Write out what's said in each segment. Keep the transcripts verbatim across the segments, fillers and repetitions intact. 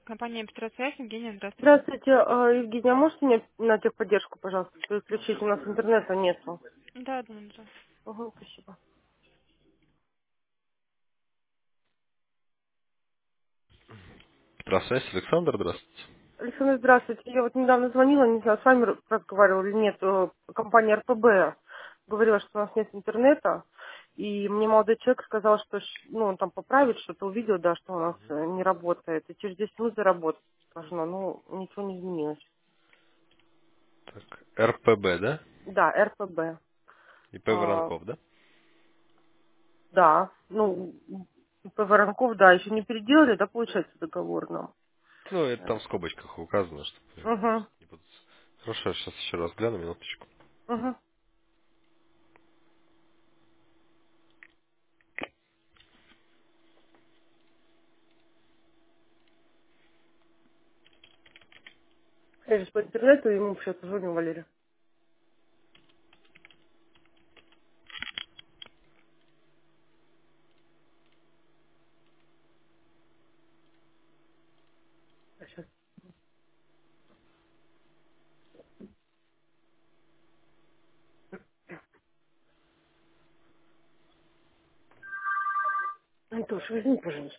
Компания «Петросвязь», Евгения, здравствуйте. Здравствуйте, а, Евгения, можете мне на техподдержку, пожалуйста, переключить? У нас интернета нету. Да, одну минуту. Угу, спасибо. Здравствуйте, Александр, здравствуйте. Александр, здравствуйте. Я вот недавно звонила, не знаю, с вами р- разговаривала или нет, э, компания эр пэ бэ говорила, что у нас нет интернета, и мне молодой человек сказал, что ш- ну, он там поправит, что-то увидел, да, что у нас э, не работает, и через десять минут заработать должно, ну, ничего не изменилось. Так, эр пэ бэ, да? Да, эр пэ бэ. И П. А, Воронков, да? да, ну, по Воронков, да, еще не переделали, да, получается, договор нам. Ну, это там в скобочках указано, чтобы Угу, не путаться. Хорошо, сейчас еще раз гляну, минуточку. угу. Я сейчас по интернету ему сейчас позвоню, Валерия. А сейчас. Антош, возьми, пожалуйста.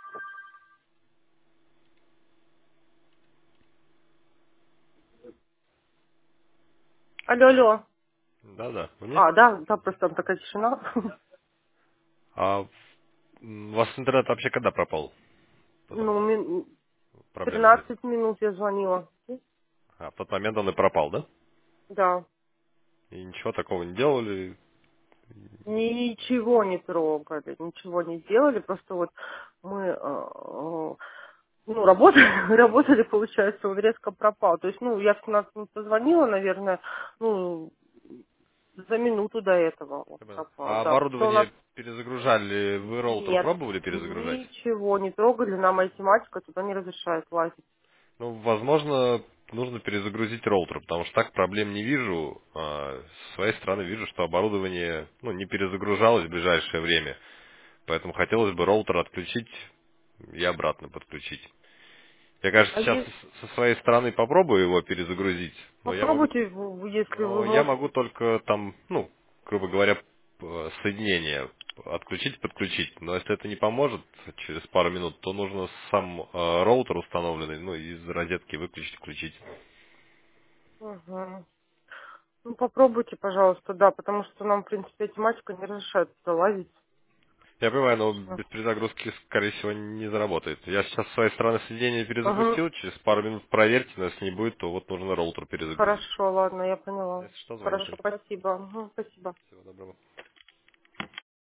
Алло, алло. Да-да, вы мне? А, да, да, просто там такая тишина. А м, у вас интернет вообще когда пропал? Ну, Потом мин- проблемы возникли. тринадцать минут я звонила. А в тот момент он и пропал, да? Да. И ничего такого не делали? Ничего не трогали, ничего не делали, просто вот мы э, э, ну, работали, работали, получается, он резко пропал. То есть, ну, я в семнадцать минут позвонила, наверное, ну, за минуту до этого он Я понял. пропал, А да. Просто у нас оборудование перезагружали, вы роутер нет, пробовали перезагружать? ничего не трогали, нам математика туда не разрешает лазить. Ну, возможно, нужно перезагрузить роутер, потому что так проблем не вижу. А с своей стороны вижу, что оборудование ну, не перезагружалось в ближайшее время. Поэтому хотелось бы роутер отключить и обратно подключить. Я, конечно, А сейчас есть, с- со своей стороны попробую его перезагрузить, но я могу, попробуйте, в- в- если вы но я можете. могу только там, ну, грубо говоря, п- соединение отключить, подключить. Но если это не поможет через пару минут, то нужно сам э, роутер установленный, ну, из розетки выключить, включить. Мгм. Ну, попробуйте, пожалуйста, да, потому что нам, в принципе, математика не разрешает туда лазить. Я понимаю, но Ага. без перезагрузки, скорее всего, не заработает. Я сейчас с своей стороны соединение Мгм. перезапустил, через пару минут проверьте, но если не будет, то вот нужно роутер перезагрузить. Хорошо, ладно, я поняла. Если что, звоните. Хорошо, спасибо. Мгм, спасибо. Всего доброго.